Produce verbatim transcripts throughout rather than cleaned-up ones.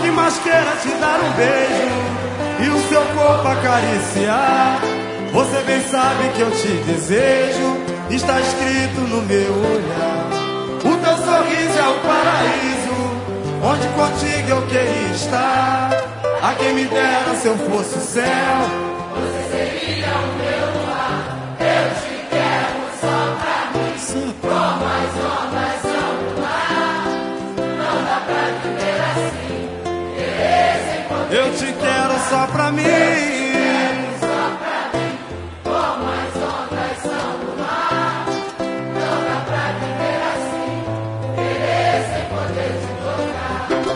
que mais queira te dar um beijo e o seu corpo acariciar. Você bem sabe que eu te desejo, está escrito no meu olhar. O teu sorriso é o paraíso, onde contigo eu queria estar. A quem me dera se eu fosse o céu, você seria o meu luar. Eu te quero só pra mim, como as ondas são do mar. Não dá pra viver assim, querer sem poder. Eu te quero só pra mim, Só pra mim, como as ondas são do mar. Não dá pra viver assim, querer sem poder te tocar.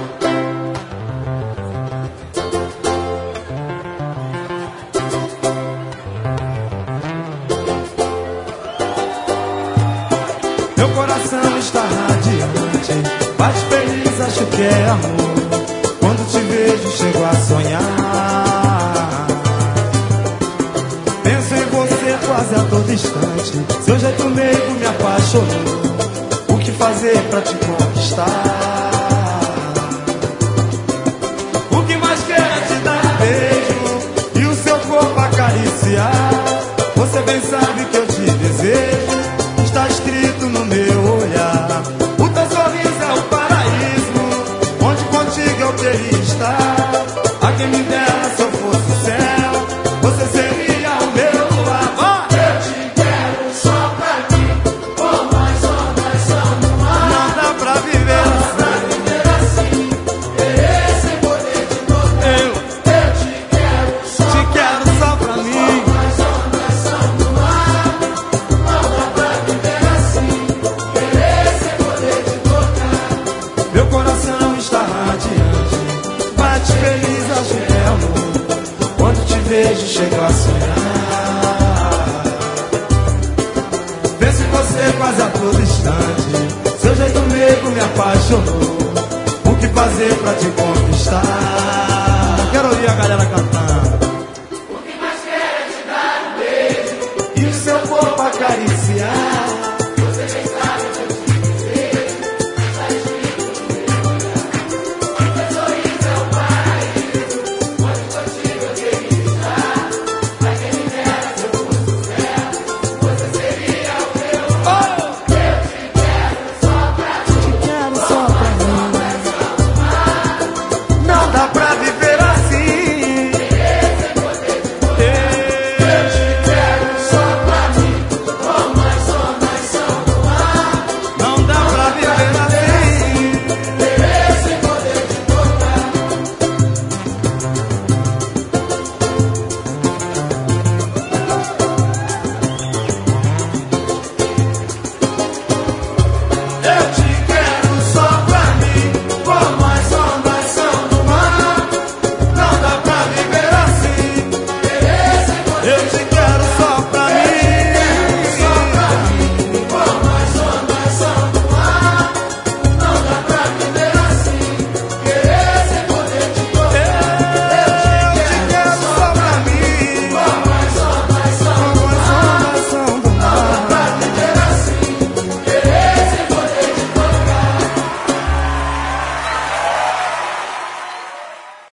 meu coração está radiante, bate feliz, acho que é amor. Quando te vejo, chego a sonhar. Penso em você quase a todo instante. Seu jeito meigo me apaixonou. O que fazer pra te conquistar? O que mais quero é te dar um beijo e o seu corpo acariciar. Você bem sabe que eu te desejo, está escrito no meu olhar. O teu sorriso é o paraíso, onde contigo eu queria estar. A quem me dera se eu fosse o céu, você seria o meu luar. Oh! Eu te quero só pra mim, como as ondas são do mar. Não dá pra viver Não dá pra assim. viver assim, querer sem poder te tocar. Eu Eu te quero só te quero só pra mim. como as ondas são do mar. Não dá pra viver assim, querer sem poder te tocar. Meu coração está radiante, bate feliz, acho que é amor. Quando te vejo, chego a sonhar. Penso em você quase a todo instante. Seu jeito meigo me apaixonou. O que fazer pra te conquistar? Quero ouvir a galera cantar.